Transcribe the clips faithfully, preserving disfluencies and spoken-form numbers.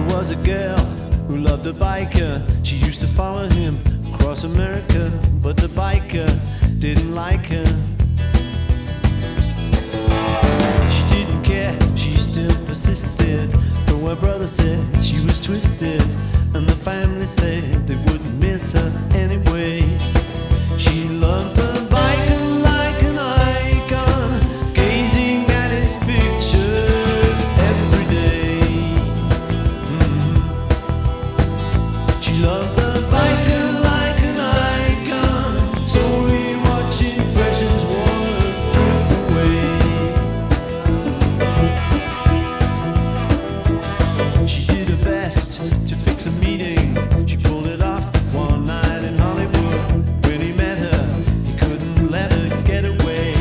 was a girl who loved a biker. She used to follow him across America, but the biker didn't like her. She didn't care, she still persisted, though her brother said she was twisted, and the family said they wouldn't miss her anyway. She loved the biker like an icon, gazing at his picture every day. Mm-hmm. She loved the biker like an icon, slowly watching precious water drip away. She did her best to fix a meeting. She pulled it off one night in Hollywood. When he met her, he couldn't let her get away.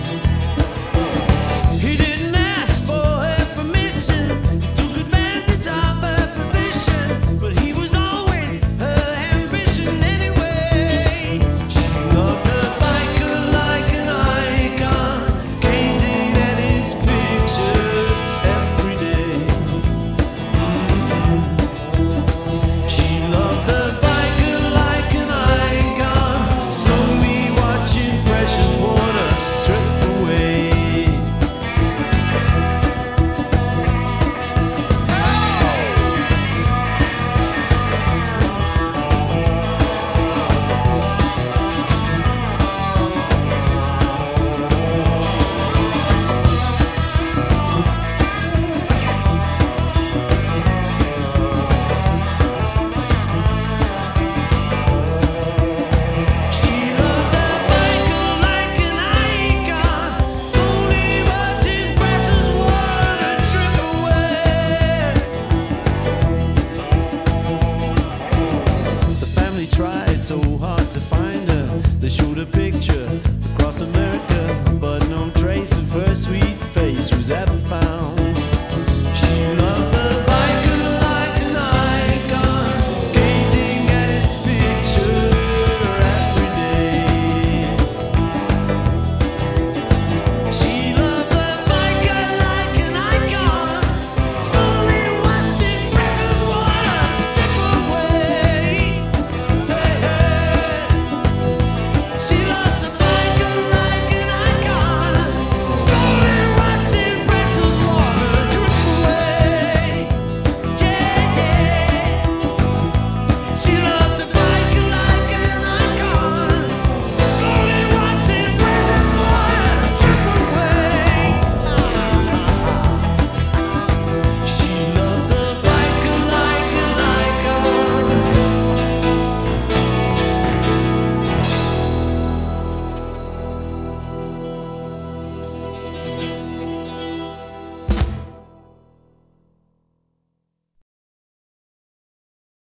He didn't ask for her permission, he took advantage of her position, but he was always her ambition anyway. She loved her biker like an icon, gazing at his picture every day. She loved her biker like an icon, slowly watching precious water drip away. She loved her biker like an icon, slowly watching precious water drip away. The family tried so hard to find her. They showed a picture